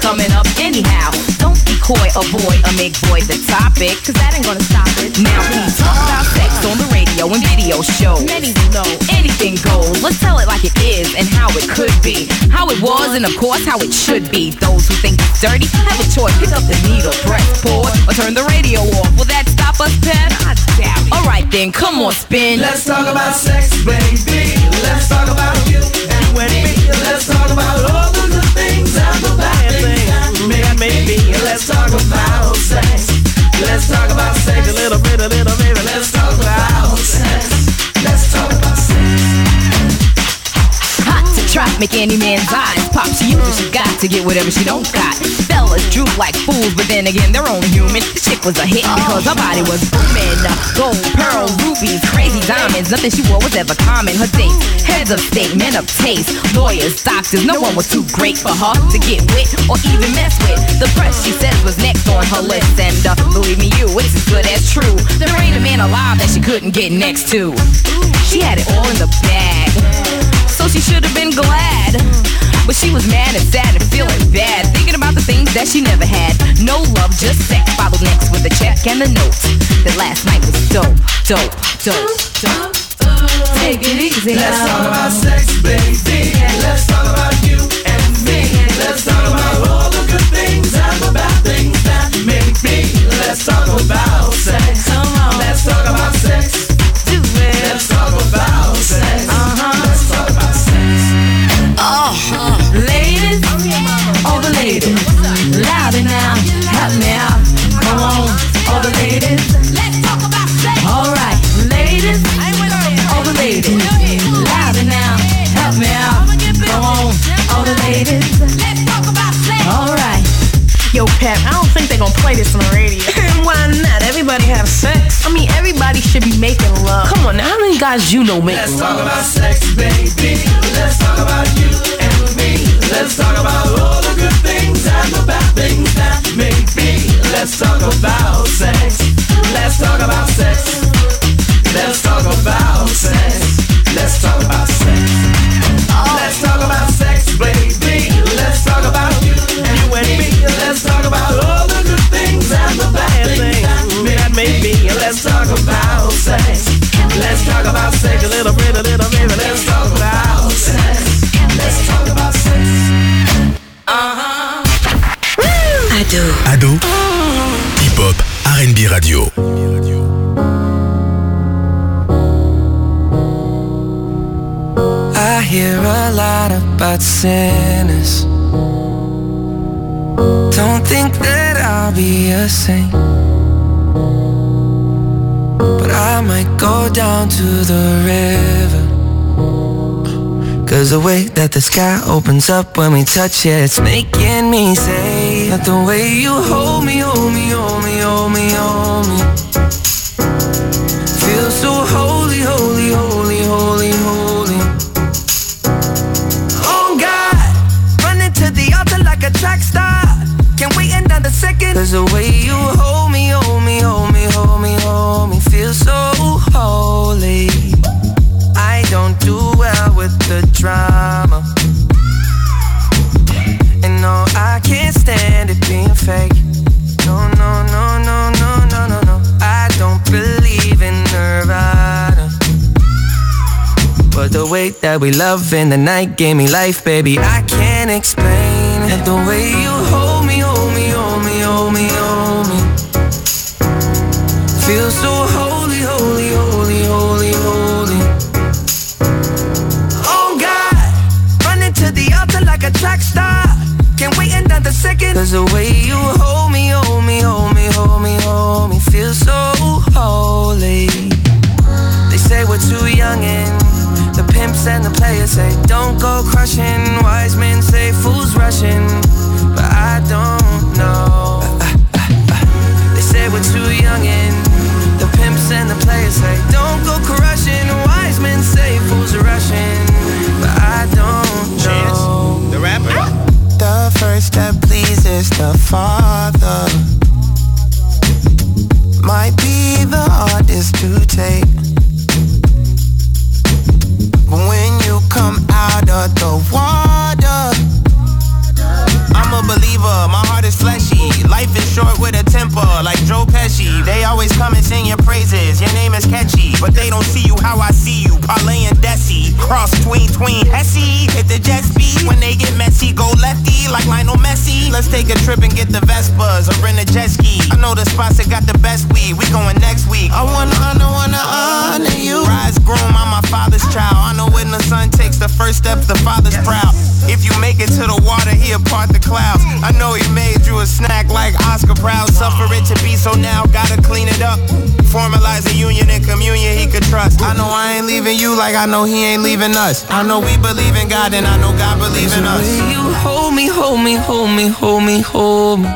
coming up anyhow. Don't be coy, avoid, or make void the topic, cause that ain't gonna stop it. Now we talk about sex on the radio and video shows. Many will know anything goes. Let's tell it like it is and how it could be, how it was and of course how it should be. Those who think it's dirty have a choice. Pick up the needle, press pause, or turn the radio off. Will that stop us, Pep? I doubt it. Alright then, come on, spin. Let's talk about sex, baby. Let's talk about you and me. Let's talk about all the good things and the bad things that may be. Let's talk about sex. Let's talk about sex. A little baby. Let's talk about sex. Let's talk about sex. Hot to trap, make any man's eyes pop. She uses she got to get whatever she don't got. Fellas droop like fools, but then again they're only human. The chick was a hit because her body was booming. Gold, pearl, rubies, crazy diamonds. Nothing she wore was ever common. Her dates, heads of state, men of taste, lawyers, doctors. No one was too great for her to get with or even mess with. The press, she says, was next on her list, and believe me, you, it's as good as true. There ain't a man alive that she couldn't get next to. She had it all in the bag, so she should have been glad. But she was mad and sad and feeling bad, thinking about the things that she never had. No love, just sex. Followed next with a check and a note that last night was dope. Take it easy. Let's talk about sex, baby. Let's talk about you and me. Let's talk about all the good things and the bad things that make me. Let's talk about sex. Come on. Let's talk about sex. Do it. Let's talk about sex. Let's talk about sex. Ladies, all the ladies, louder now, help me out. Come on, all the ladies, let's talk about sex. All right, ladies, all the ladies, louder now, help me out. Come on, all the ladies, let's talk about sex. All right. Yo, Pep, I don't think they gon' play this on the radio. Why not? Everybody have sex. I mean, everybody should be making love. Come on, now, how many guys you know make love? Let's talk about sex, baby. Let's talk about you and me. Let's talk about all the good things and the bad things that make me. Let's talk about sex. Let's talk about sex. Let's talk about sex. Let's talk about sex. Let's talk about sex, baby. Let's talk about you and me. Let's talk about all the good things and the bad things that make me. Let's talk about sex. Let's talk about sex. A little baby. Let's talk about sex. Let's talk about sex. Ado. Hip-hop, R&B radio. I hear a lot about sinners. Don't think that I'll be a saint, but I might go down to the river. 'Cause the way that the sky opens up when we touch it, it's making me say that the way you hold me, hold me, hold me, hold me, hold me, feels so holy, holy, holy, holy, holy. Oh God, running to the altar like a track star. Can't wait another second. 'Cause the way you hold me, hold me, hold me, hold me, hold me, feels so holy. I don't do well with the drama, and no, I can't stand it being fake. No, no, no, no, no, no, no, no. I don't believe in Nirvana, but the way that we love in the night gave me life, baby. I can't explain it. The way you hold me, hold me, hold me, hold me, hold me, feels so holy, holy, holy, holy, holy. Oh God, running to the altar like a track star. Can't wait another second. 'Cause the way you hold me, hold me, hold me, hold me, hold me, feels so holy. They say we're too young and the pimps and the players say don't go crushing. Wise men say fools rushing, but I don't know. They say we're too young and the pimps and the players say don't go crushing. Wise men say fools are rushing, but I don't know. Chance, the rapper. The first that pleases the Father might be the hardest to take, but when you come out of the water, I'm a believer believer, my heart is fleshy. Life is short with a temper, like Joe Pesci. They always come and sing your praises, your name is catchy. But they don't see you how I see you, Parlay and Desi. Cross tween, Hesse, hit the jet speed. When they get messy, go lefty, like Lionel Messi. Let's take a trip and get the Vespas or rent a jet ski. I know the spots that got the best weed, we going next week. I wanna honor you. Rise groom, I'm my father's child. I know when the son takes the first step, the father's proud. If you make it to the water, he'll part the clouds. I know he made you a snack like Oscar Proud. Suffer it to be, so now gotta clean it up. Formalize a union and communion he could trust. I know I ain't leaving you like I know he ain't leaving us. I know we believe in God and I know God believes in us. You hold me, hold me, hold me, hold me, hold me.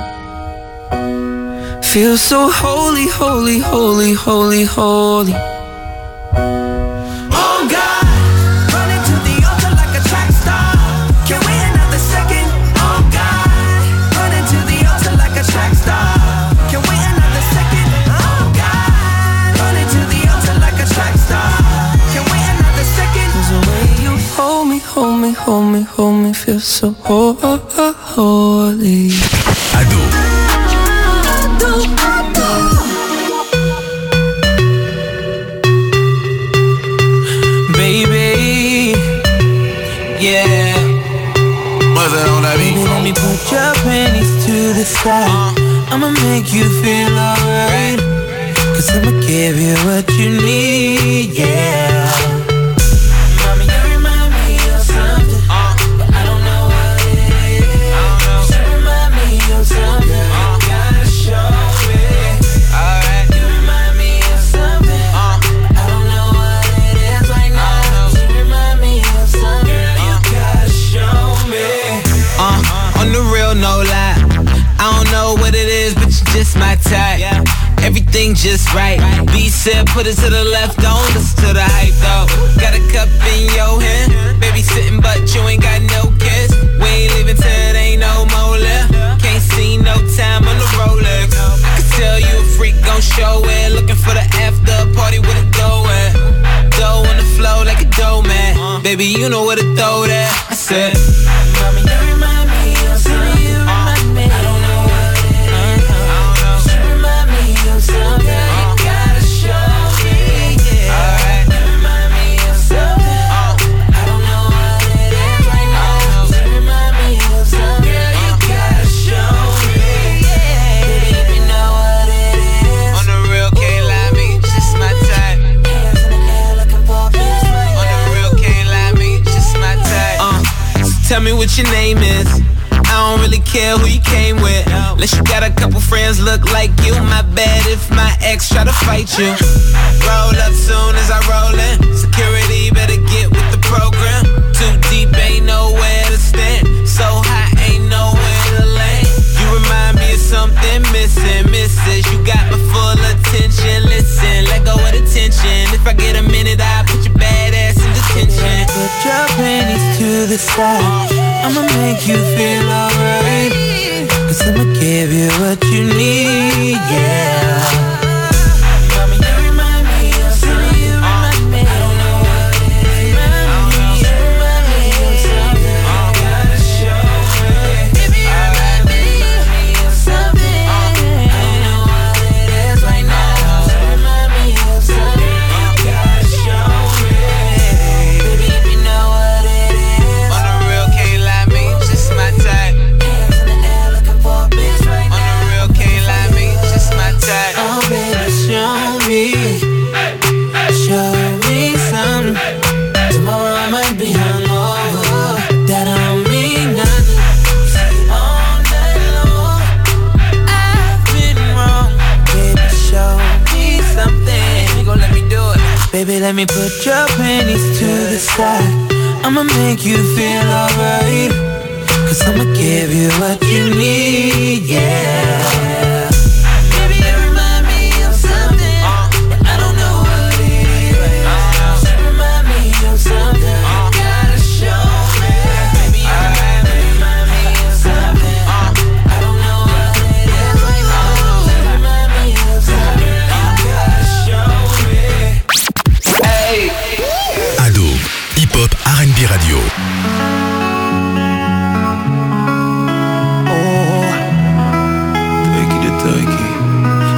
Feel so holy, holy, holy, holy, holy. Oh God, running to the altar like a track star. Can't wait another second. Oh God, running to the altar like a track star. Can't wait another second. Oh God, running to the altar like a track star. Can't wait another second. 'Cause the way you hold me, hold me, hold me, hold me, feel so holy. Ado. Baby, yeah. What's that on that beat? Baby, let me put your panties to the side. I'ma make you feel alright. 'Cause I'ma give you what you need, yeah. Mommy, you remind me of something, but I don't know what it is. You remind me of something, you gotta show me. Alright. You remind me of something, I don't know what it is right now. You remind me of something, you gotta show me. On the real, no lie. I don't know what it is, but you just my type. Everything just right. B said put it to the left, don't listen to the hype though. Got a cup in your hand, baby sitting but you ain't got no kiss. We ain't leaving till it ain't no more left. Can't see no time on the Rolex. I can tell you a freak gon' show it. Looking for the after party with a dough at. Dough on the floor like a dough man. Baby you know where to throw that. I said, Mommy, you remind me of something. You remind me. I don't know what it is. You remind me of something. You gotta show me. Yeah. Alright. You remind me of something. I don't know what it is right now. You remind me of something. Girl, you gotta show me. Yeah. Baby, if you know what it is. on the real, can't lie, me just my type. Hands in the air looking for this right On the real, can't lie, me just my type. So tell me what your name is. I don't really care who you came with. Unless you got a couple friends look like you. My bad if my ex try to fight you. Roll up soon as I roll in. Security better get with the program. Too deep, ain't nowhere to stand. So high, ain't nowhere to land. You remind me of something missing, missus. You got my full attention. Listen, let go of the tension. If I get a minute, I'll put your bad ass in detention. Put your panties to the side. I'ma make you feel alright. 'Cause I'ma give you what you need, yeah. Mommy, you remind me of something. You remind me. I don't know what it is. You remind me of something. You gotta show me. Baby, you remind me of something. I don't know what it is right now. You remind me of something. You gotta show me. Baby, if you know what it is. On the real, can't lie, me just my type. Hands in the air looking for a bitch right On now. the real, can't lie, me just my type. Oh baby, show me something. Tomorrow I might be hungover. That don't mean nothing. All night long, I've been wrong. Baby, show me something. You gon' let me do it. Baby, let me put your panties to the side. I'ma make you feel alright. 'Cause I'ma give you what you need, yeah. Baby, you remind me of something, but I don't know what it is. You remind me of something, you gotta show me. Baby, you remind me of something, I don't know what it is right now. You remind me of something, you gotta show me. Hey. Ado, hip-hop R&B radio. Oh,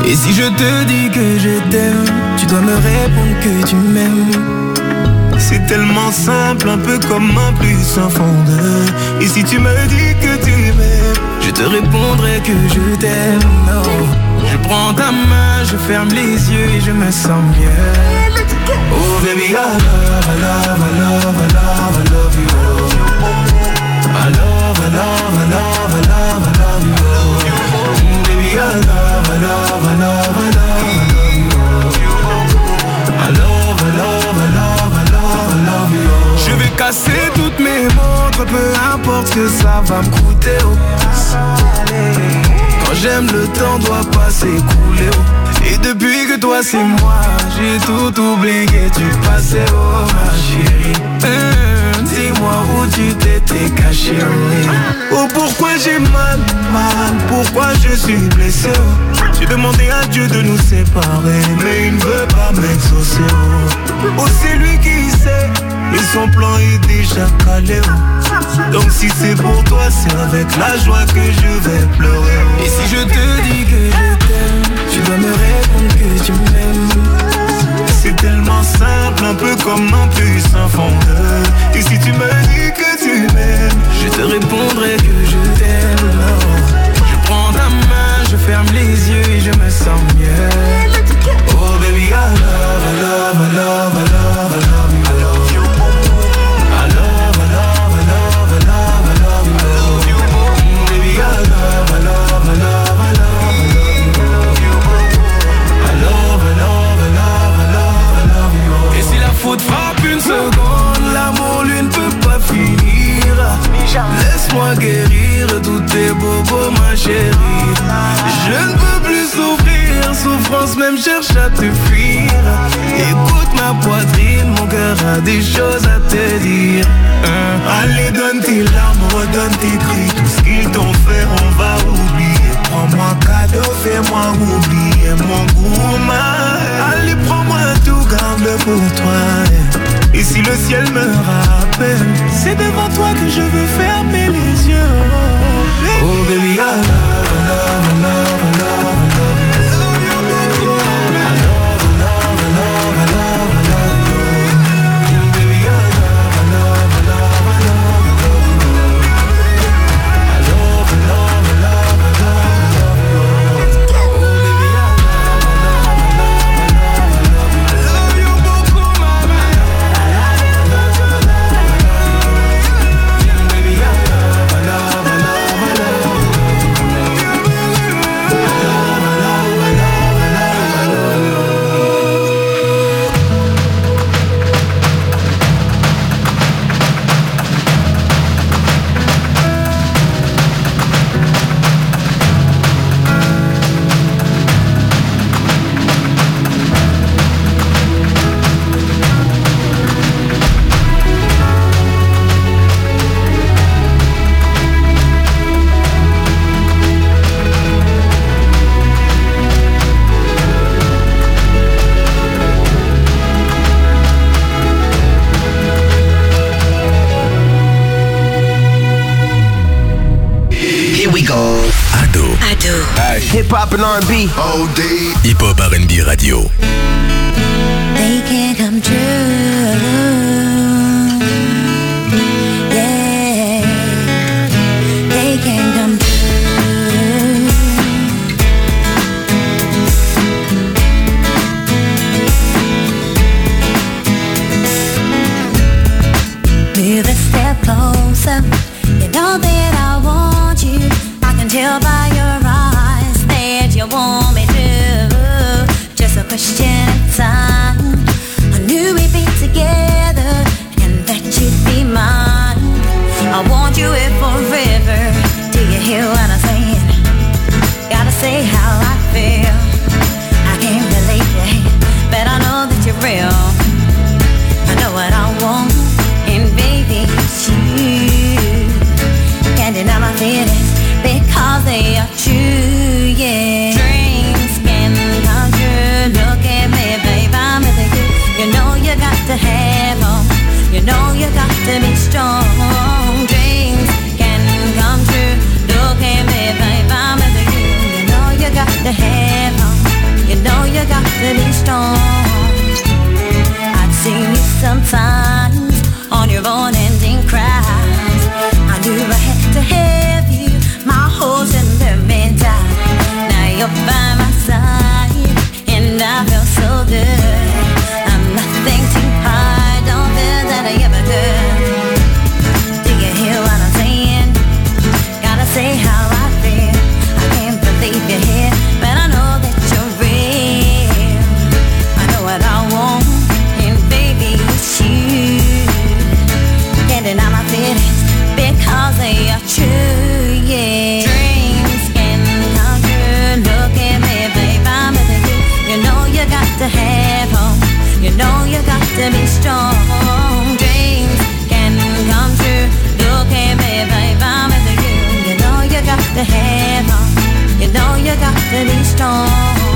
Et si je te dis que je t'aime, tu dois me répondre que tu m'aimes. C'est tellement simple, un peu comme un plus un fond de. Et si tu me dis que tu m'aimes, je te répondrai que je t'aime. Oh. Je prends ta main, je ferme les yeux et je me sens mieux. Oh baby, I love, I love, I love, I love, I love you. I love, I love, I love, I love, I love you. Baby, I love, I love, I love, I love, I love you. I love, I love, I love, I love, I love you. Je vais casser toutes mes montres, peu importe ce que ça va me coûter. Quand j'aime, le temps doit pas s'écouler. Et depuis que toi c'est moi, j'ai tout oublié, tu passais, oh ma chérie. Dis-moi où tu t'étais caché. Oh pourquoi j'ai mal, pourquoi je suis blessé. J'ai demandé à Dieu de nous séparer, mais il ne veut pas m'exaucer. Oh c'est lui qui sait, et son plan est déjà calé. Donc si c'est pour toi, c'est avec la joie que je vais pleurer. Et si je te dis que je t'aime, tu dois me répondre que tu m'aimes. C'est tellement simple, un peu comme un plus un fondeur. Et si tu me dis que tu m'aimes, je te répondrai que je t'aime. Je prends ta main, je ferme les yeux et je me sens mieux. Oh baby, I love, I love, I love, I love, I love you. I love, I love, I love, I love, I love you. Baby, I love, I love, I love, I love, I love you. I love, I love, I love, I love, I love you. Et si la faute frappe une seconde, l'amour lui ne peut pas finir. Laisse-moi guérir tous tes bobos, ma chérie. Je ne peux plus souffrir, souffrance même cherche à te fuir. Écoute ma poitrine, mon cœur a des choses à te dire. Allez, donne tes larmes, redonne tes cris. Tout ce qu'ils t'ont fait, on va oublier. Prends-moi cadeau, fais-moi oublier mon goût. Allez, prends-moi tout, garde-le pour toi. Et si le ciel me rappelle, c'est devant toi que je veux fermer les yeux. Oh baby, I love, I love, I love, I love, I love you. I love, I love, I love, I love, I love you. Baby, I love, I love, I love, I love, I love you. I love, I love, I love, I love, I love you. Oh baby, I love, I love, I love, I love, I love you beaucoup, mama. Hip hop and R&B. OD. Hip hop R&B radio. They can't come true. Yeah, they can't come true. Move a step closer. You know that I want you. I can tell by your eyes that you want me to. Just a question of time. I knew we'd be together and that you'd be mine. I want you here forever. Do you hear what I'm saying? Gotta say how I feel. I can't believe it, but I know that you're real. I know what I want, and baby, it's you. Can't deny my feelings because they are true, yeah. Dreams can come true. Look at me, babe, I'm with you. You know you got to have hope. You know you got to be strong. Dreams can come true. Look at me, babe, I'm with you. You know you got to have hope. to be strong.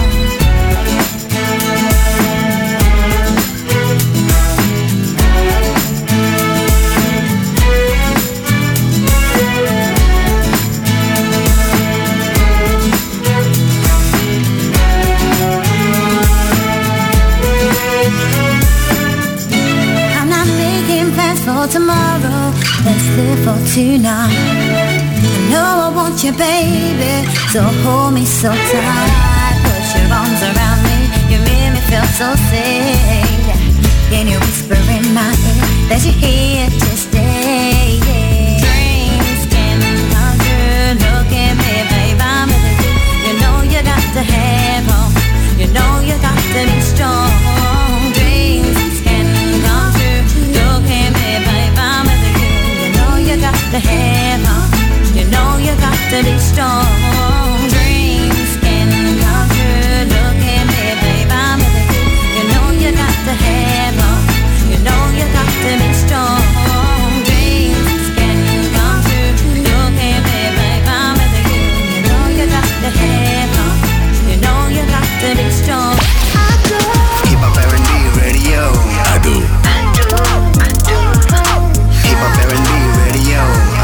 For tomorrow, let's live for tonight. I know I want you, baby, so hold me so tight. Put your arms around me, you make me feel so safe. Can you whisper in my ear that you're here to stay? Dreams can come true. Look at me, babe, I'm with you. You know you got to have hope. You know you got to be strong. Dreams can come true. Look at me, babe, I'm with you. You know you got to have hope. You know you got to be strong. Dreams can come true. Look at me, babe, I'm with you. You know you got to have hope. You know you got to be strong. Dreams can come true. Look at me, babe, I'm with you. You know you got to have hope. You know you got to be strong. Hip Hop R&B Radio. Ado. Hip Hop R&B Radio.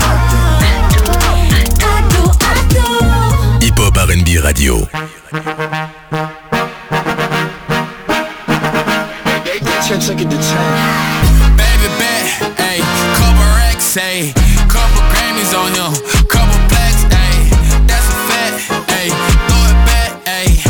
Hip Hop R&B Radio. Take it to 10. Baby bet, ayy, couple racks, ayy, couple Grammys on him, couple plaques, ayy, that's a fact, ayy, throw it back, ayy,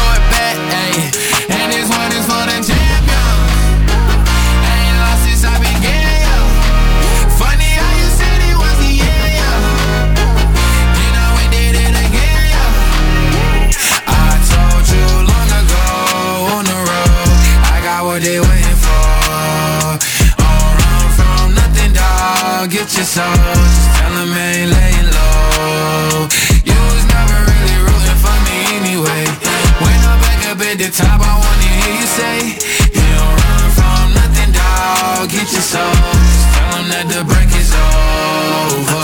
and this one is for the champion. Ain't lost since I began, yo. Funny how you said it was the end, yo. You know we did it again, yo. I told you long ago on the road, I got what they waiting for. Get your soul, just tell them I ain't laying low. You was never really rooting for me anyway. When I'm back up at the top, I wanna hear you say, you don't run from nothing, dawg. Get your soul, just tell them that the break is over.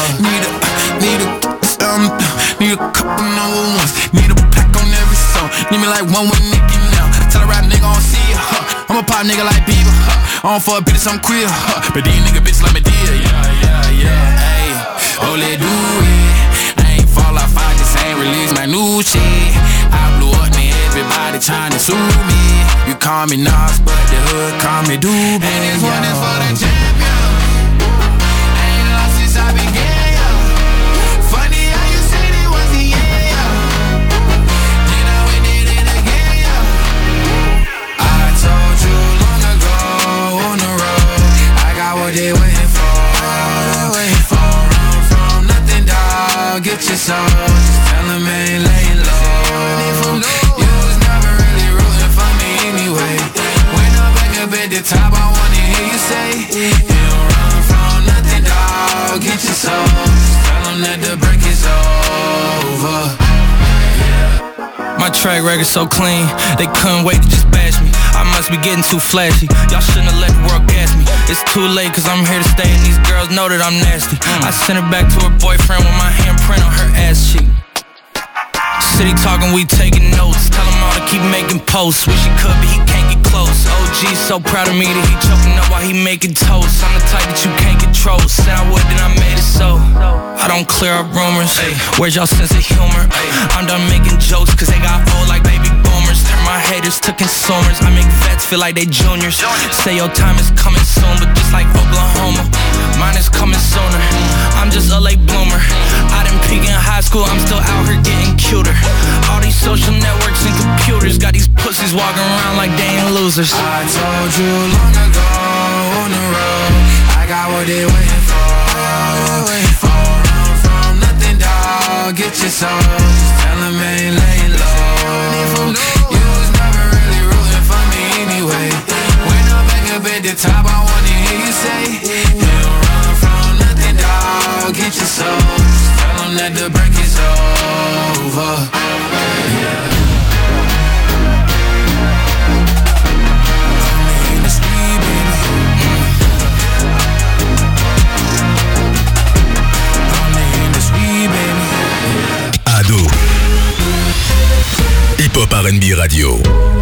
Need a couple number ones. Need a pack on every song. Need me like one with Nicki now. Tell a rap nigga I don't see ya, huh. I'm a pop nigga like Bieber, huh. I don't fuck bitches, I'm queer, huh. But these nigga bitches like me dear, yeah, ayy. Oh, let do it. I ain't fall off, I just ain't release my new shit. I blew up, man, everybody tryna sue me. You call me Nas, but the hood call me Doobie. And this one is for the champion. Ain't lost since I began, yo. Funny how you said it was the end, yo. You know we did it again, yo. I told you long ago on the road, I got what they waiting for. Don't run from nothing, dawg. Get your soul, just tell them I ain't laying low. You was never really rooting for me anyway. When I'm back up at the top, I wanna hear you say, you don't run from nothing, dawg. Get your soul, just tell them that the break is over. My track record so clean, they couldn't wait to just bash me. I must be getting too flashy. Y'all shouldn't have let the world gas me. It's too late cause I'm here to stay and these girls know that I'm nasty. I sent her back to her boyfriend with my handprint on her ass cheek. City talking, we taking notes. Tell him all to keep making posts. Wish he could, but he can't get close. OG's so proud of me that he choking up while he making toast. I'm the type that you can't control. Said I would, then I made it so. I don't clear up rumors. Where's y'all sense of humor? I'm done making jokes cause they got old like baby boomers. Turn my haters to consumers. I make vets feel like they juniors. Say your time is coming soon, but just like Oklahoma, mine is coming sooner. I'm just a late bloomer. I didn't peak in high school, I'm still out here getting cuter. All these social networks and computers got these pussies walking around like they ain't losers. I told you long ago on the road, I got what they waiting for. Don't run from nothing, dawg. Get your soul, just tell them I ain't laying low. You was never really rooting for me anyway. When I'm back up at the top, I wanna hear you say, you don't run from nothing, dawg. Get your soul, just tell them that the break is over. Ado. R&B Radio.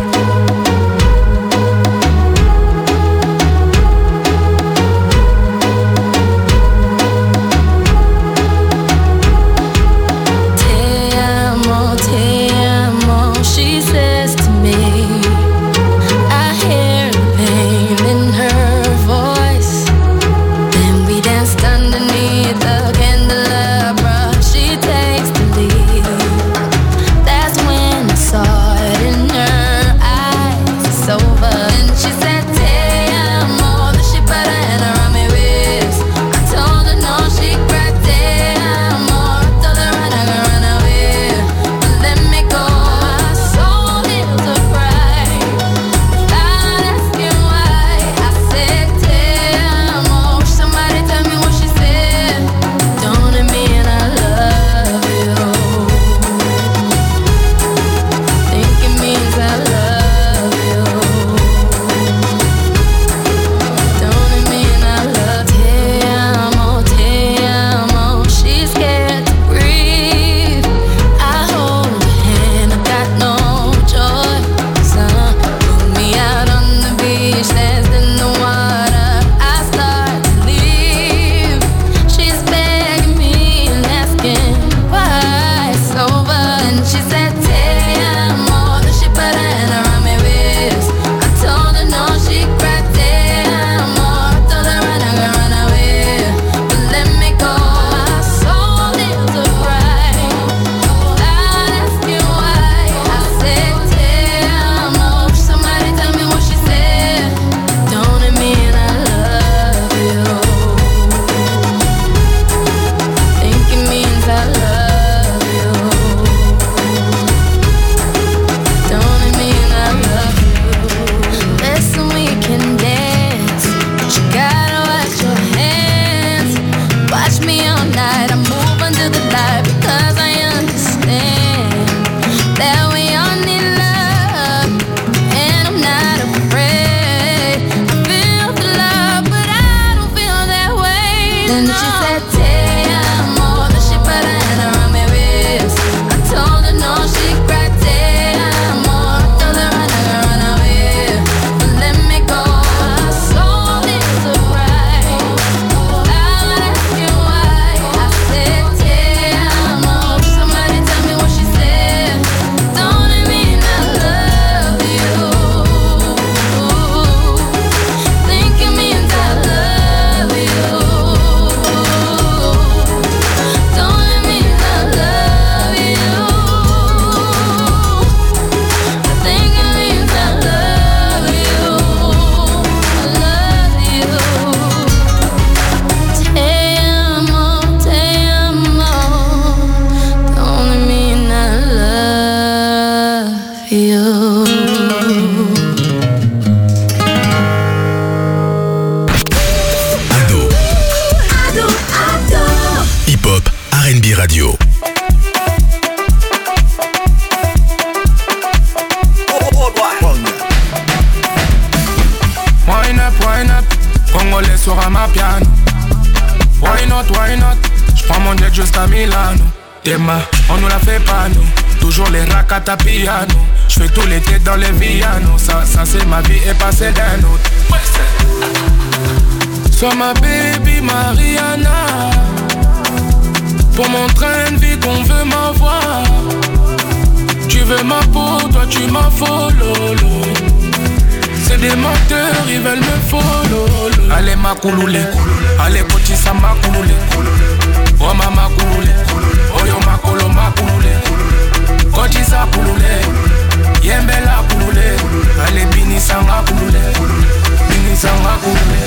Radio. Wine up, Congolais sur ma piano. Why not, j'prends mon jet jusqu'à Milano. Demain, on nous la fait pas nous. Toujours les rakata piano. J'fais tout l'été dans les Villanos. Ça c'est ma vie et pas celle d'un autre. Sois ma baby Mariana. Pour mon train de vie qu'on veut m'avoir. Tu veux ma peau, toi tu m'as follow. C'est des menteurs, ils veulent me follow. Allez ma kouloulé, allez kotisa ma kouloulé. Oh mama kouloulé, oh yo ma kolo ma kouloulé. Kotisa kouloulé, yembela kouloulé. Allez binisanga kouloulé, binisanga kouloulé.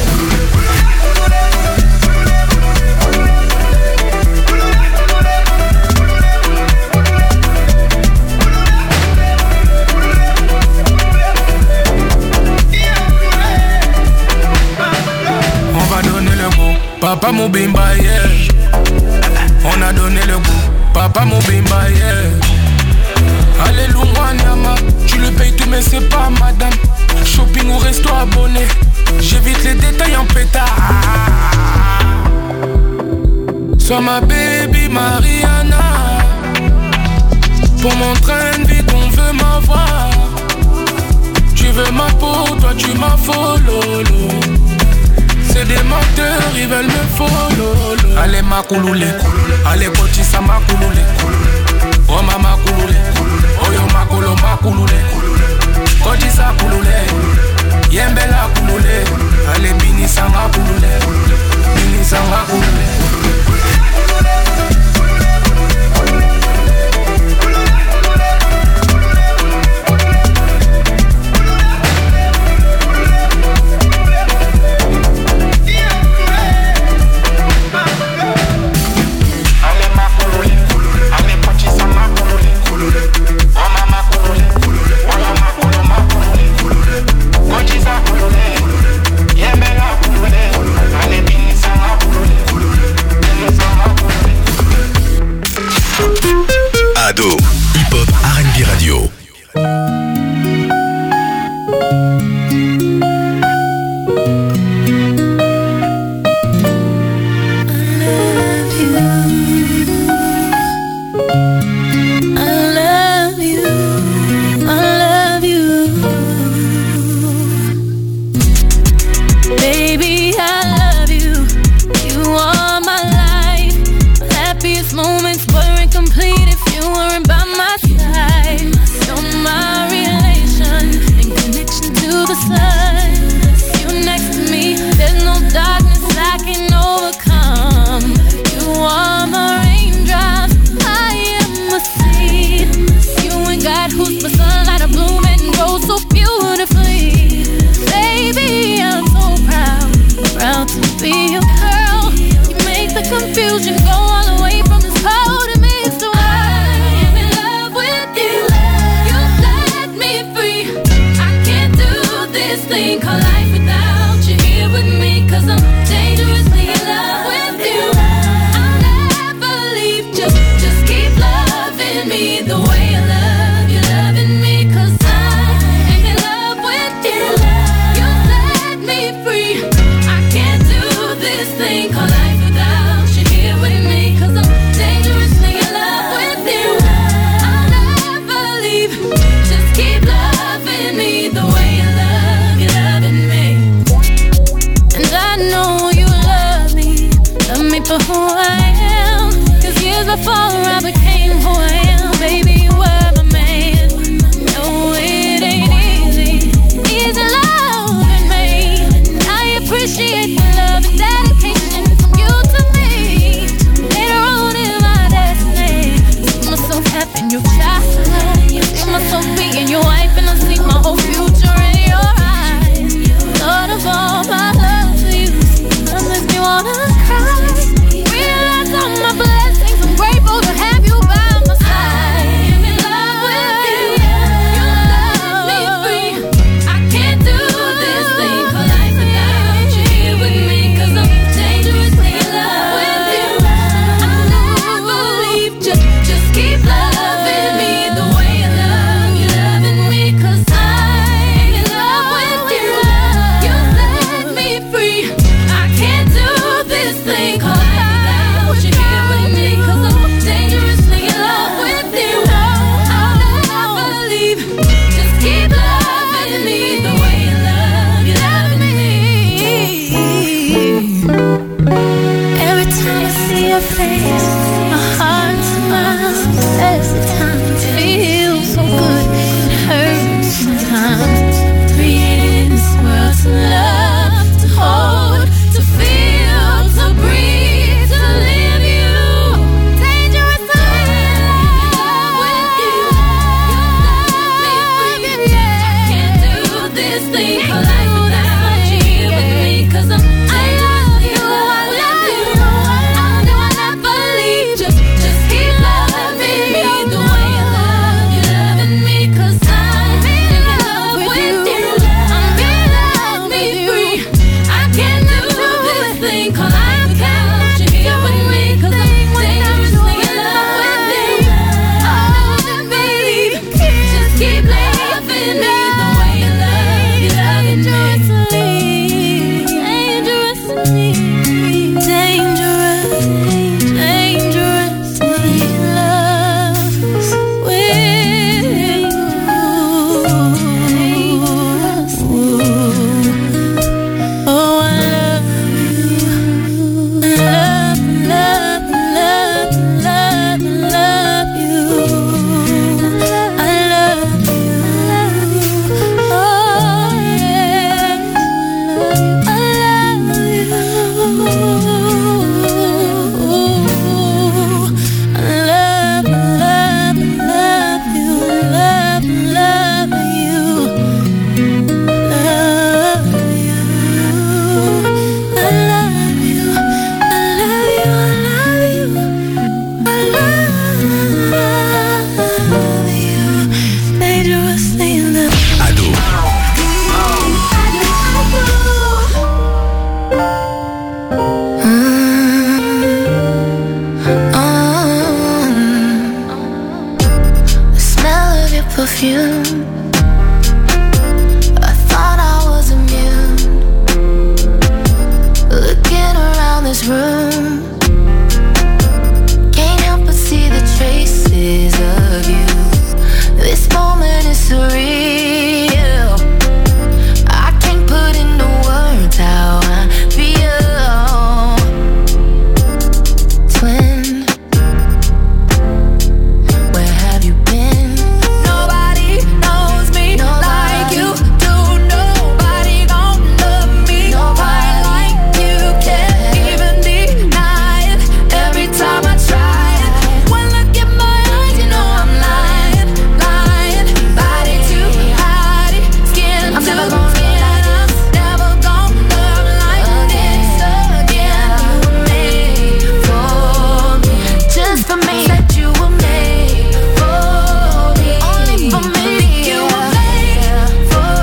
Papa Moubimba, yeah. On a donné le goût. Papa Moubimba, yeah. Alléluia, Nyama. Tu le payes tout, mais c'est pas madame. Shopping ou resto abonné. J'évite les détails en pétard. Sois ma baby Mariana. Pour mon train de vie qu'on veut veux m'avoir. Tu veux ma peau, toi tu m'as follow. C'est des menteurs, ils veulent me follow. Allez ma kouloulé, allez kotisa ma kouloulé. Oh mama kouloulé, oh yo ma kolo ma kouloulé. Kotisa kouloulé, yembela kouloulé. Allez bini sanga kouloulé, bini sanga kouloulé. Ado, hip-hop R&B radio. Confusion go all the way from this cold to me. So I am in love with you. You set me free. I can't do this thing called life without you here with me. Cause I'm dangerously in love with you. I'll never leave. Just keep loving me the way I love you, loving me. Cause I am in love with you. You set me free. I can't do this thing called life without you here with me. Cause I'm dangerously in love with you. I'll never leave. Just keep loving me the way I love you, loving me. And I know you love me for who I am. Cause years before I became who I am, baby, you were my man. No, it ain't easy loving me. I appreciate the love and dedication from you to me. Later on in my destiny, I see myself having your child. I see myself being your wife, and I see my whole future in your eyes. Thought of all my love for you, that makes me wanna cry. Realize all my blessings, I'm grateful to have you by my side. I am in love with you. You set me free. I can't do this thing called life without you here with me. Cause I'm dangerously in love with you. I'll never leave. Just keep loving me the way I love you, perfume. I thought I was immune. Looking around this room, can't help but see the traces of you. This moment is surreal. I can't put into words how I feel. Twin, where have you been? Nobody knows me like you do. Nobody gon' love me quite like you. Can't even deny it every time I try it. One look in my eyes, you know I'm lying, lying. Body to body, skin to skin. I'm never gon' love like this again. You were made for me, just for me. Said you were made for me, only for me. You were made for,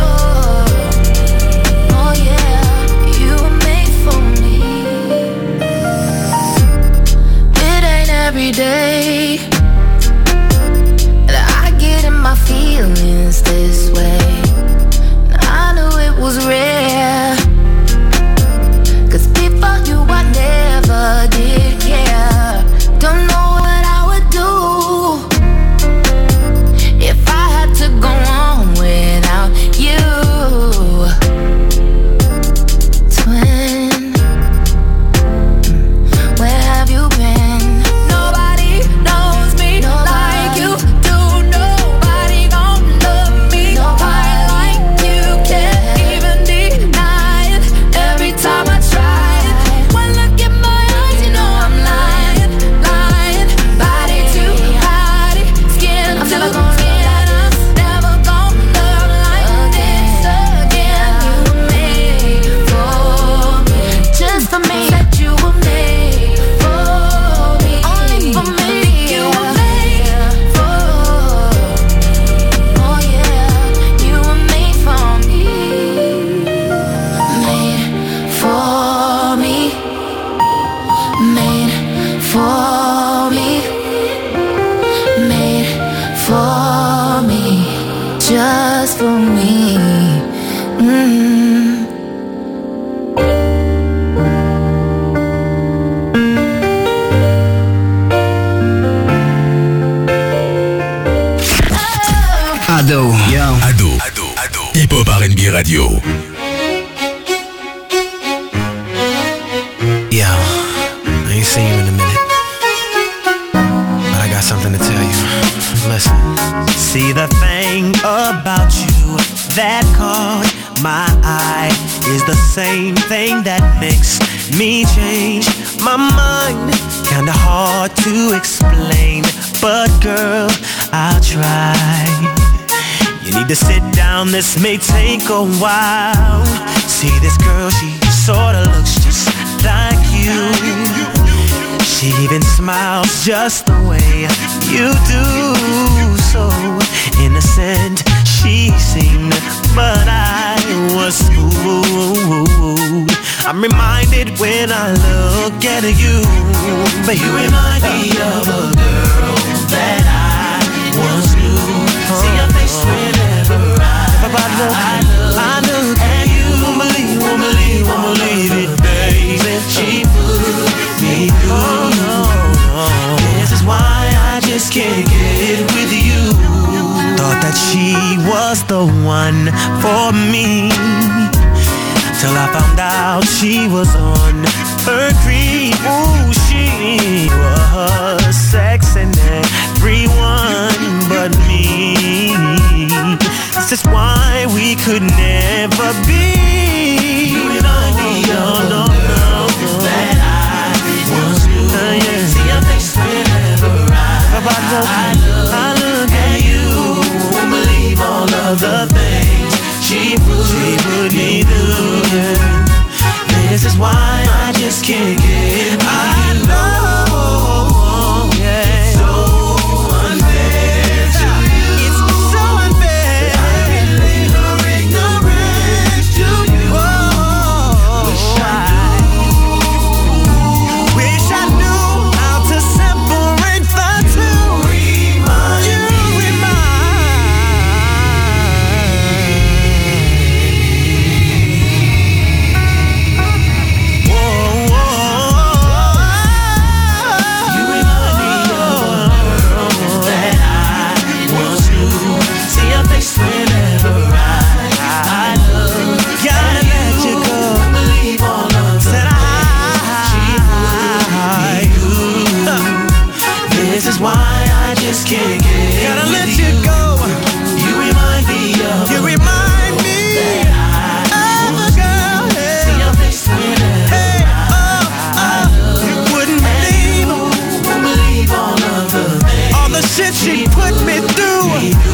oh yeah, you were made for me. It ain't every day that I get in my feelings this way. I knew it was rare, 'cause before you I never did care. Don't know what I would do if I had to go on without you. Twin, where have you been? Nobody knows me like you do. Nobody gon' love me quite like you. Can't even deny it every time I try it. One look in my eyes, you know I'm lying, lying. Body to body, skin to skin. I'm never gon' love like this again. You were made for me, just for me. Said you were made for me, only for me. You were made for, oh yeah, you were made for me, made for me, made for me, made for me, just for me. Ado, yo. Ado. Hip Hop R&B Radio. Yo, I ain't seen you in a minute, but I got something to tell you. Listen. See, the thing about you that caught my eye is the same thing that makes me change my mind. Kinda hard to explain, but girl, I'll try. You need to sit down, this may take a while. See, this girl, she sorta looks just like you. She even smiles just the way you do. So innocent she seemed, but I was fooled. I'm reminded when I look at you, but you remind me of a girl that I once knew. See your face whenever I look at you. Won't believe it, baby. She put me through. This is why I just can't get with you. Thought that she was the one for me, till I found out she was on her creep. Ooh, she was sexing everyone but me. This is why we could never be. You remind me of the girl that I once knew. See your face whenever I look at you. Won't believe all of the things she put me through. This is why I just can't get with you. I know, yeah. It's so unfair to you. It's so unfair. I relate her ignorance to you. she put me through.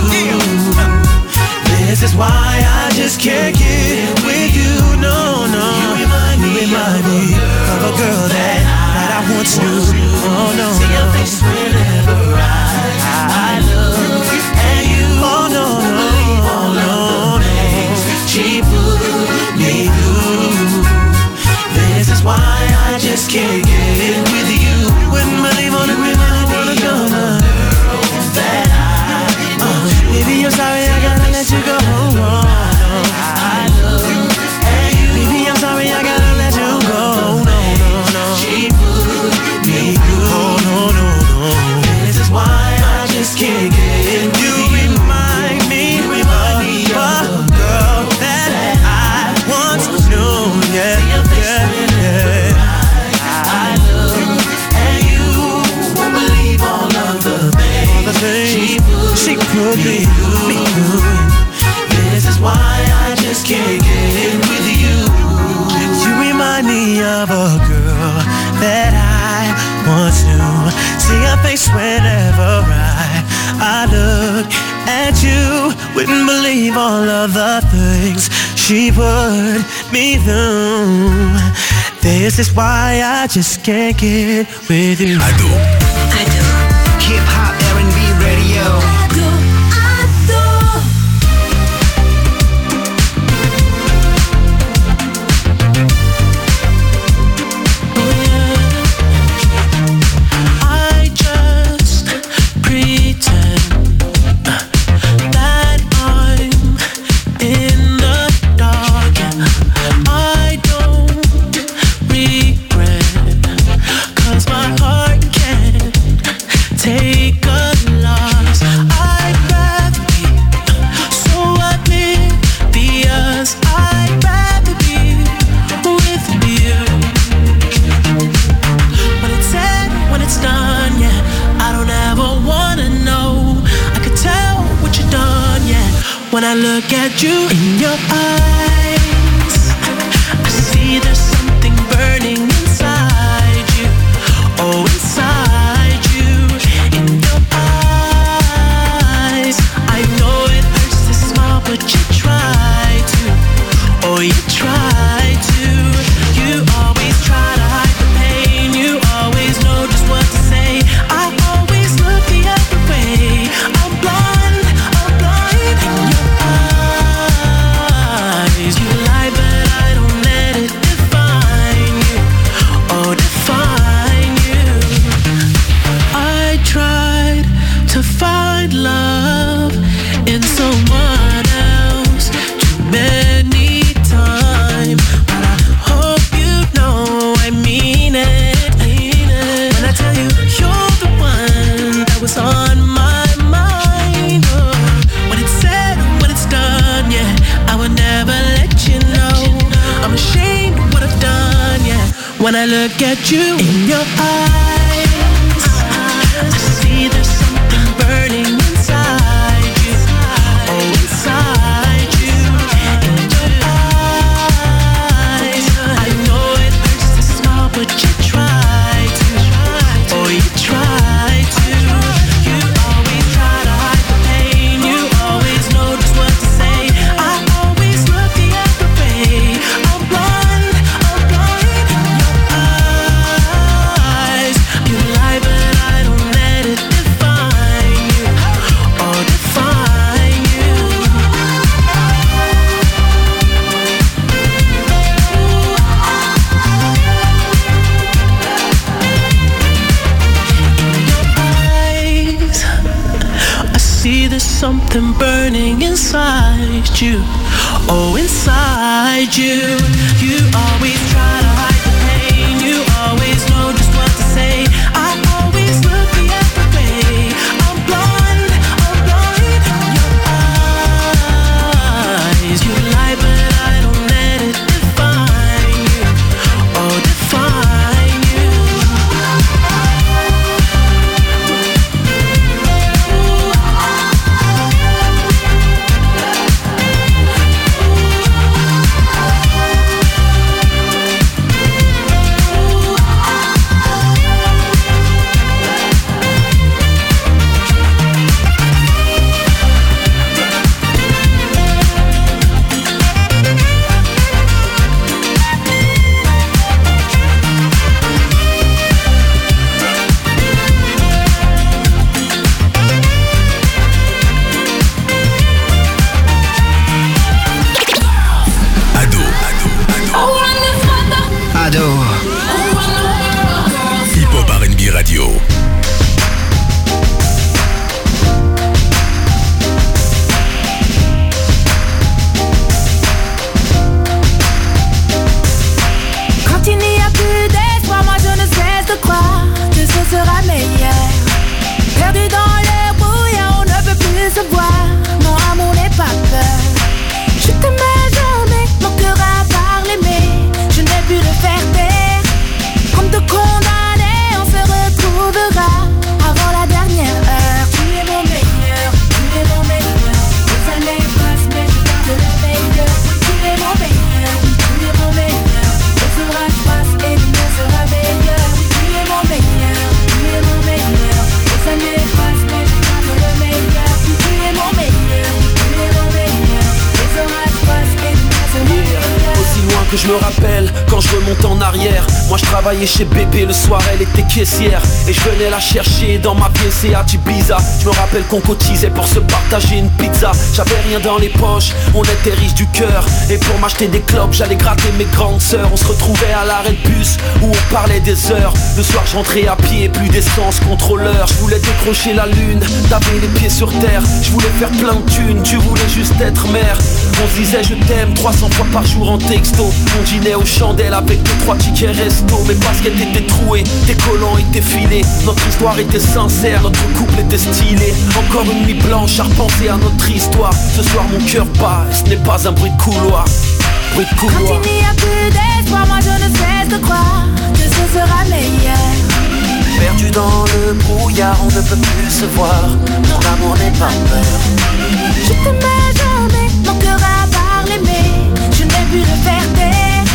This is why I just can't get with you. No, no. You remind me of a girl that I once knew. Oh no, see your face whenever I look at you. Oh no, no, she put me through. This is why I just can't get with you. Wouldn't believe on a girl that baby, I'm sorry I gotta let you go. I look at you. Baby, I'm sorry I gotta let you go. No. She put me through. Oh no. This is why I just can't get with you. Remind me of a girl that I once knew. Yeah. I look at you. Won't believe all of the things she put me through. This is why I just can't get with you. You remind me of a girl that I once knew. See her face whenever I look at you. Wouldn't believe all of the things she put me through. This is why I just can't get with you. Ado. Hip Hop R&B Radio. When I look at you in your eyes, I see there's something burning inside you. Oh, inside you, in your eyes. I know it hurts to smile, but you try to. Oh, you try to. You always try to hide the pain. You always know just what to say. I always look the other way. I'm blind. You lie, but I don't let it define you. Oh, define you. I tried to find love in someone else too many times, but I hope you know I mean it. When I tell you you're the one that was on my mind. Oh, when it's said, when it's done, yeah, I would never let you know. I'm ashamed of what I've done, yeah. When I look at you in your eyes, I see there's something burning inside you. Oh, inside you, in your eyes. I know it hurts to smile, but you try to. Oh, you try to. You always try to hide the pain. You always know just what to say. I always look the other way. I'm blind in your eyes. You lie, but I don't let it define you. Oh, define you. In your eyes, I see there's something burning inside you. Oh, inside you. You always try to hide the pain. You always know just what to say. I always look the other way. I'm blind in your eyes. You lie, but I don't let it define you. Oh, define you. que je me rappelle quand je remonte en arrière. Moi je travaillais chez BP le soir, elle était caissière. Et je venais la chercher dans ma pièce et à Ibiza. Je me rappelle qu'on cotisait pour se partager une pizza. J'avais rien dans les poches, on était riches du cœur. Et pour m'acheter des clopes, j'allais gratter mes grandes sœurs. On se retrouvait à l'arrêt de bus où on parlait des heures. Le soir je rentrais à pied, plus d'essence, contrôleur. Je voulais décrocher la lune, taper les pieds sur terre. Je voulais faire plein de thunes, tu voulais juste être mère. On se disait je t'aime 300 fois par jour en texto. On dînait aux chandelles avec 2-3 tickets resto. Mes baskets étaient trouées, tes collants étaient filés. Notre histoire était sincère, notre couple était stylé. Encore une nuit blanche à repenser à notre histoire. Ce soir mon cœur bat, et ce n'est pas un bruit de couloir. Bruit de couloir. Quand il n'y a plus d'espoir, moi je ne cesse de croire que ce sera meilleur. Perdu dans le brouillard, on ne peut plus se voir. Mon amour n'est pas peur. Je t'aimais jamais, mon cœur a parlé mais je n'ai plus de fierté.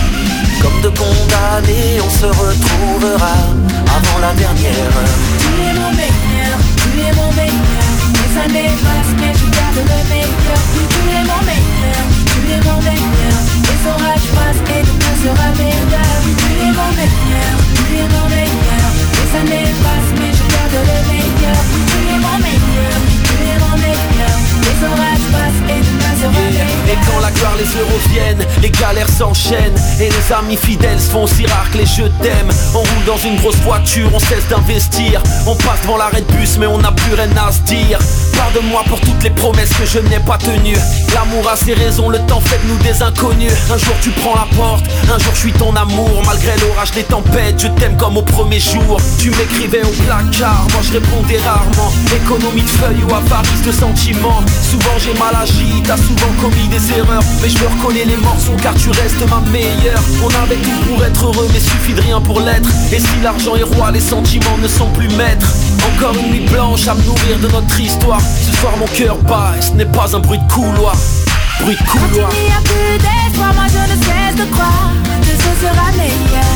Comme de condamnés, on se retrouvera avant la dernière heure. Tu es mon meilleur, tu es mon meilleur. Les années passent mais je garde le meilleur. Oui, tu es mon meilleur, tu es mon meilleur. Les orages passent et demain sera meilleur. Oui, tu es mon meilleur, tu es mon meilleur. Les années passent mais je garde le meilleur. Oui, tu es mon meilleur, tu es mon meilleur. Les orages passent et demain sera meilleur. Et quand la gloire, les heures reviennent, les galères s'enchaînent. Et les amis fidèles se font si rares que les je t'aime. On roule dans une grosse voiture, on cesse d'investir. On passe devant l'arrêt de bus mais on n'a plus rien à se dire. Pardonne-moi pour toutes les promesses que je n'ai pas tenues. L'amour a ses raisons, le temps fait de nous des inconnus. Un jour tu prends la porte, un jour je suis ton amour. Malgré l'orage des tempêtes, je t'aime comme au premier jour. Tu m'écrivais au placard, moi je répondais rarement. Économie de feuilles ou avarice de sentiments. Souvent j'ai mal agi, t'as souvent commis des erreurs. Mais je me reconnais les morceaux car tu restes ma meilleure. On avait tout pour être heureux mais suffit de rien pour l'être. Et si l'argent est roi, les sentiments ne sont plus maîtres. Encore une nuit blanche à me nourrir de notre histoire. Ce soir mon cœur bat et ce n'est pas un bruit de couloir. Bruit de couloir. Quand il n'y a plus d'espoir, moi je ne cesse de croire que ce sera meilleur.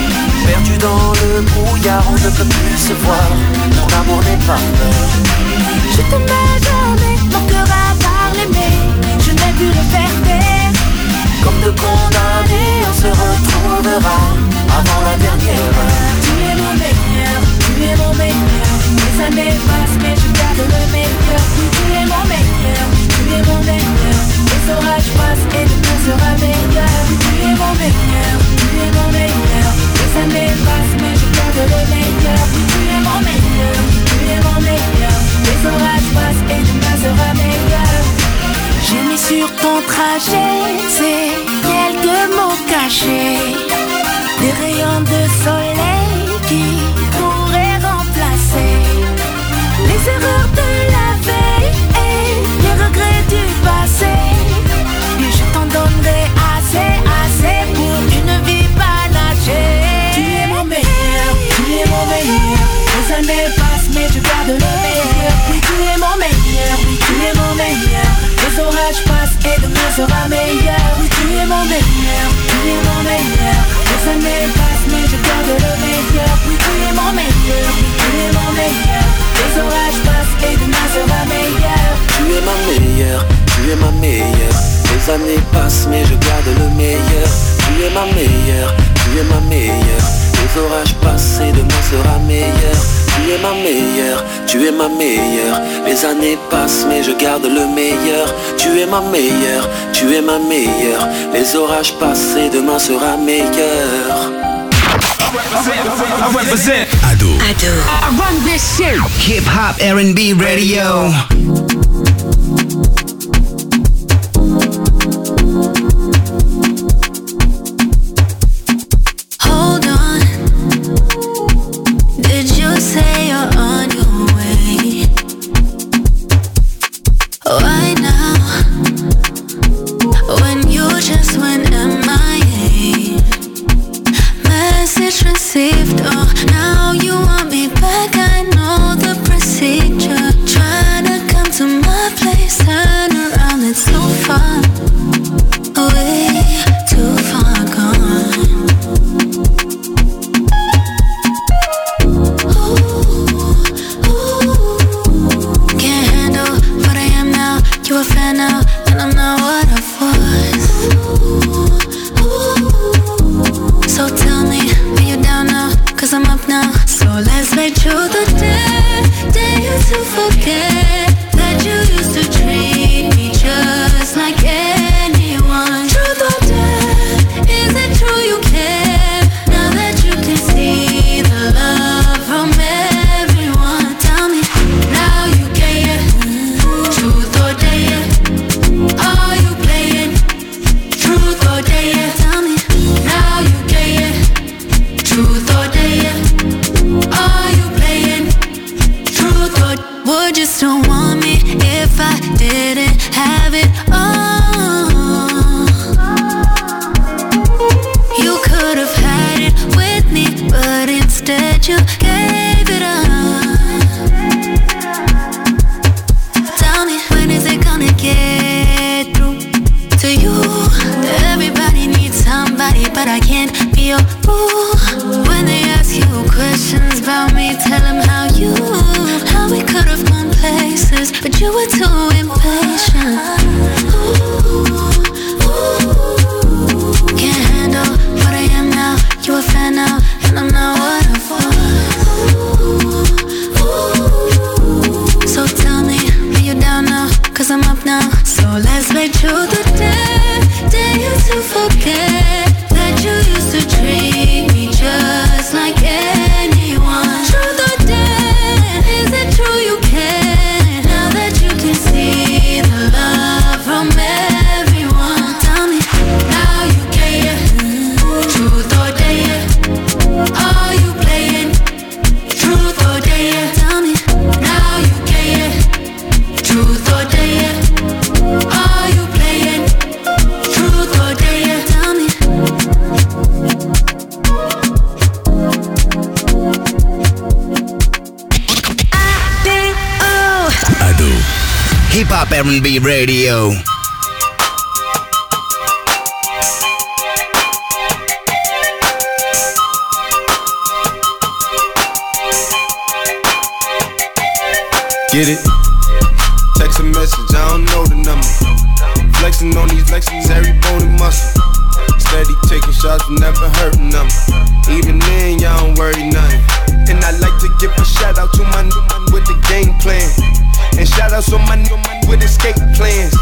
Perdu dans le brouillard, on ne peut plus se voir. Mon amour n'est pas peur. Je t'aimais jamais, mon cœur a parlé mais je n'ai plus de fierté. Comme de condamnés, on se retrouvera avant la dernière heure. Tu es mon meilleur, tu es mon meilleur. Les années passent mais je garde le meilleur. Oui, tu es mon meilleur, tu es mon meilleur. Les orages passent et demain sera meilleur. Oui, tu es mon meilleur, tu es mon meilleur. Les années passent mais je garde le meilleur. Oui, tu es mon meilleur, tu es mon meilleur. Les orages passent et demain sera meilleur. J'ai mis sur ton trajet, c'est quelques mots cachés. Des rayons de soleil qui pourraient remplacer les erreurs de la veille et les regrets du passé. Et je t'en donnerai assez, assez pour une vie panachée. Tu es mon meilleur, tu es mon meilleur. Les années passent mais je garde le meilleur. Oui, tu es mon meilleur, oui, tu es mon meilleur. Les orages passent et demain sera meilleur. Oui, tu es mon meilleur, tu es mon meilleur. Les années passent mais je garde le meilleur. Oui, tu es mon meilleur, oui, tu es mon meilleur. Les orages passent et demain sera meilleur. Tu es ma meilleure, tu es ma meilleure. Les années passent mais je garde le meilleur. Tu es ma meilleure, tu es ma meilleure. Les orages passent et demain sera meilleur. Tu es ma meilleure, tu es ma meilleure. Les années passent mais je garde le meilleur. Tu es ma meilleure, tu es ma meilleure. Les orages passent et demain sera meilleur. I represent Ado. I run this shit. Hip Hop R&B Radio. Hold on. Did you say you're on your way? Why now? When you just went MIA. Message received, oh, now you want me back. I know the procedure. Trying to come to me. I didn't have it all. You could have had it with me, but instead you gave it up. Tell me, when is it gonna get through to you? Everybody needs somebody, but I can't be your boo. When they ask you questions about me, tell them how we could have gone places, but you were too impatient. Can't handle what I am now. You a fan now, and I'm not what I was. So tell me, are you down now? 'Cause I'm up now. So let's make truth the day you to forget that you used to treat me just like anyone. Truth or dare, is it true you care? Now that you can see the love from everyone. Tell me, now you care. Truth or dare, are you playing? Truth or dare, tell me, now you care. Truth or dare, are you playing? Truth or dare, tell me. Ado. Hip Hop R&B Radio. Get it? Text a message, I don't know the number. Flexing on these flexes, every bone and muscle. Steady taking shots, never hurting them. Even then, y'all don't worry nothing. And I like to give a shout out to my new man with the game plan. And shout out to my new man with escape plans.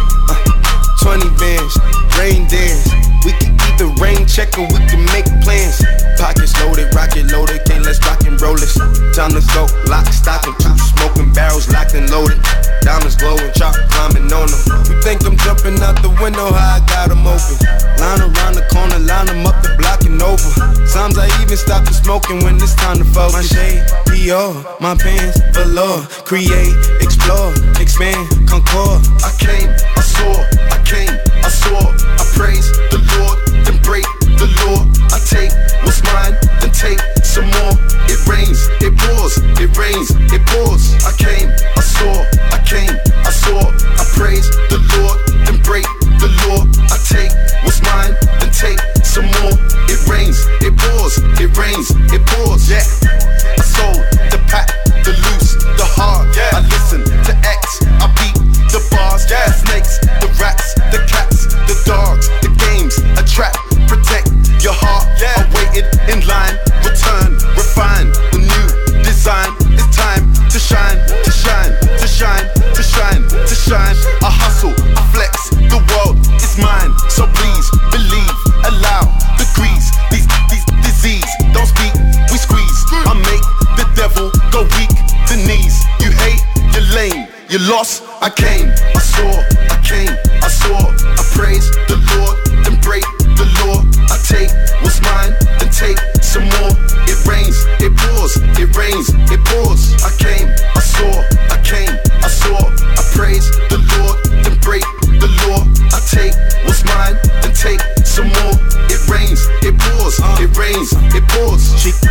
20 bands, rain dance. We can either rain check or we can make plans. Pockets loaded, rocket loaded, can't let's rock and roll this. Time to go, lock, stock, and two smoking barrels locked and loaded. Diamonds glowing, chop climbing on them. You think I'm jumping out the window, how I got them open. Line around the corner, line them up the block and over. Sometimes I even stop the smoking when it's time to focus. My shade, Dior, my pants, velour. Create, explore, expand, concord. I came, I saw, I came, I saw. I praise the Lord, then break the law. I take what's mine, then take some more. It rains, it pours, it rains, it pours. I came, I saw, I came, I saw. I praise the Lord, then break the law. I take what's mine, then take some more. It rains, it pours, it rains, it pours. Yeah, I sold the pack, the loose, the hard. Yeah, I listen to X, I beat the bars. Yeah, the snakes, the rats, the cats, the dogs, the games, a trap, protect your heart. Yeah, I waited in line, return, refine the new design. It's time to shine, to shine, to shine, to shine, to shine. I hustle, I flex, the world is mine. So please believe, allow the grease, these disease. Don't speak, we squeeze. I make the devil go weak, the knees. You hate, you're lame, you lost. I came, I saw, I came, I saw. I praise the Lord, then break the law. I take what's mine, then take some more. It rains, it pours, it rains, it pours. I came, I saw, I came, I saw. I praise the Lord, then break the law. I take what's mine, then take some more. It rains, it pours, it rains, it pours.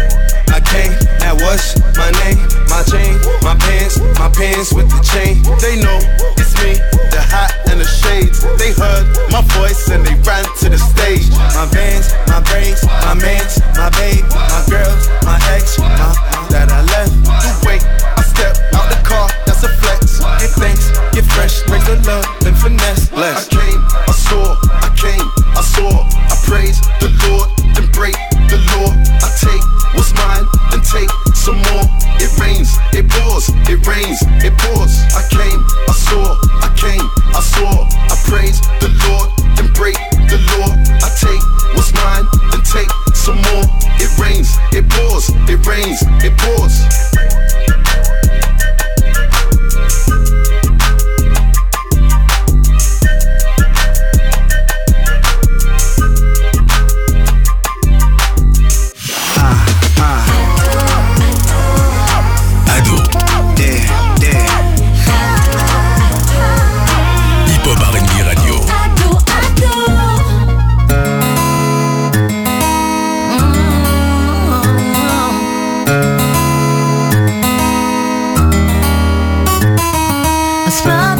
I came, that was my name, my chain, my pants with the chain. They know it's me, the hat and the shades. They heard my voice and they ran to the stage. My vans, my braids, my mans, my babe, my girls, my ex, that I left. You wait, I step out the car, that's a flex. Get thanks, get fresh, raise the love, then finesse. Bless. I came, I saw, I came, I saw. I praise the Lord, then break the law. I take what's mine, then take some more. It rains, it pours, it rains, it pours. I came, I saw, I came, I saw. I praise the Lord, then break the law. I take what's mine, then take some more. It rains,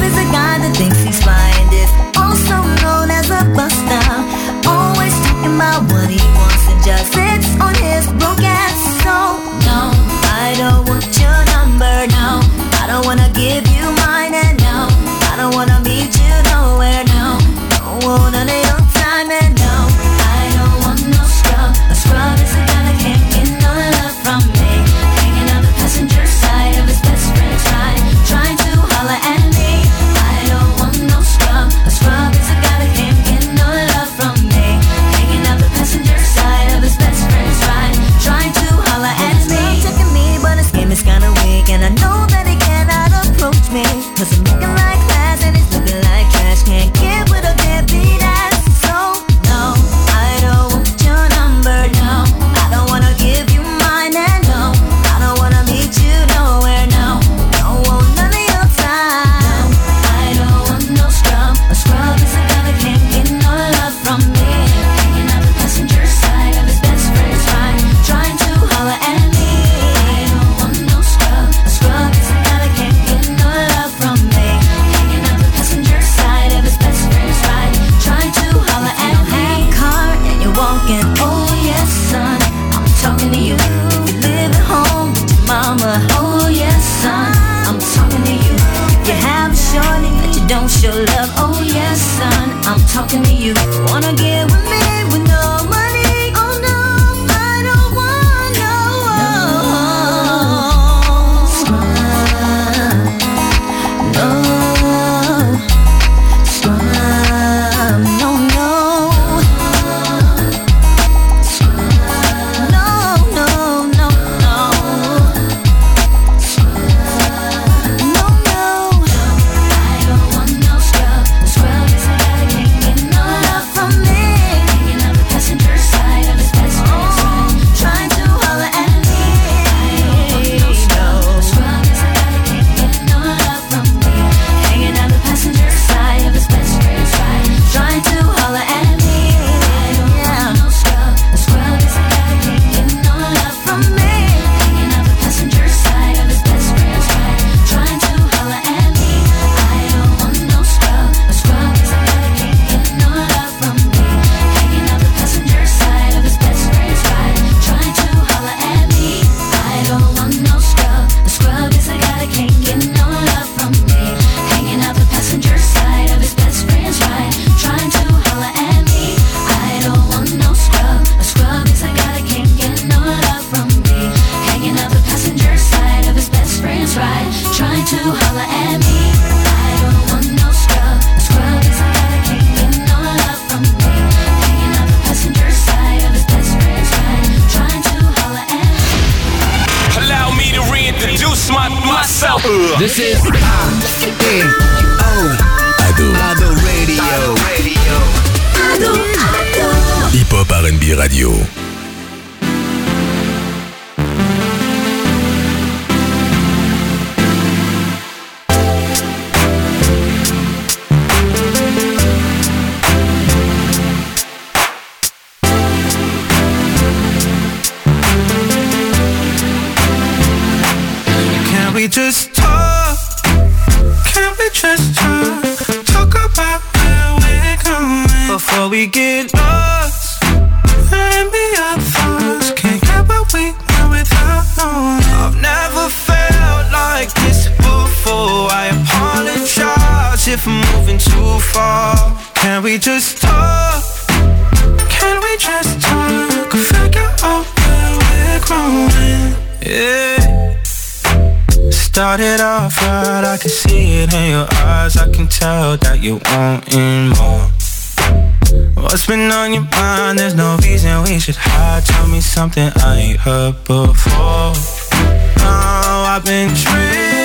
scrub is a guy that thinks he's fly and is also known as a buster. Always talking about what he wants and just sits on his broke ass. So no, I don't want your number. No, I don't wanna give you mine. And no, I don't wanna meet you nowhere. No, don't want none of your time. And no, I don't want no scrub. A scrub is a guy that can't get no love from me. Hanging on the passenger side of his best friend's ride, trying to holler at me. I don't want no scrub. A scrub is a guy that can't get no love from me. Hanging on the passenger side of his best friend's ride, trying to holler at me. Checking me, but his game is kinda weak, and I know that he cannot approach me. Cause I'm looking like class and he's looking like trash. Can't get with a deadbeat ass. So no, I don't want your number. No, I don't wanna give you mine. And no, I don't wanna meet you nowhere. No, don't want none of your time. No, I don't want no scrub. A scrub is a guy that can't get no love from me. Hanging out the passenger side of his best friend's ride, trying to holler at me. I don't want no scrub. A scrub is a guy that can't get no love from me. Hanging out the passenger side of his best friend's ride, trying to holler at me. Car and you're walking, oh yes son, I'm talking to you. You live at home with your mama, oh yes son, I'm talking to you. If you have a shorty that you don't show love, oh yes son, I'm talking to you. Wanna get with me with no money? Oh no, I don't want no scrub. No scrub, no, no. No, no, no, no. No, no. I don't want no scrub. A scrub is a guy that can't get no love from me. Hanging out the passenger side of his best friend's ride, trying to holler at me. I don't want no scrub. A scrub is a guy that can't get no love from me. Hanging out the passenger side of his best friend's ride, trying to holler at me. I don't want no scrub. A scrub is a guy that can't get no love from me. Hanging out the passenger side of his best friend's ride, trying to holler at me. I don't want no scrub. A scrub is a guy that can't get no love from me. Hanging out the passenger side of his best friend's ride, trying to holler at me. I don't want no scrub. A scrub is a guy that can't get no love from me. Hanging out the passenger side of his best friend's ride, trying to holler at me. I don't want no scrub. A scrub is a guy that can't get no love from me. Hanging out the passenger side of his best friend's ride, trying to holler at me. I don't want no scrub. A scrub is a guy that can't get no love from me. Hanging out the passenger side of his best friend's ride, trying to holler at me. Allow me to reintroduce myself. This is Ado Radio. Hip Hop R&B Radio. Can we just talk? Can we just talk? Talk about where we're going before we get lost. And be our thoughts. Can't get what we want without knowing. I've never felt like this before. I apologize if I'm moving too far. Can we just talk? Can we just talk? Figure out where we're growing. Yeah. Started off right, I can see it in your eyes. I can tell that you wanting more. What's been on your mind? There's no reason we should hide. Tell me something I ain't heard before. Oh, I've been dreaming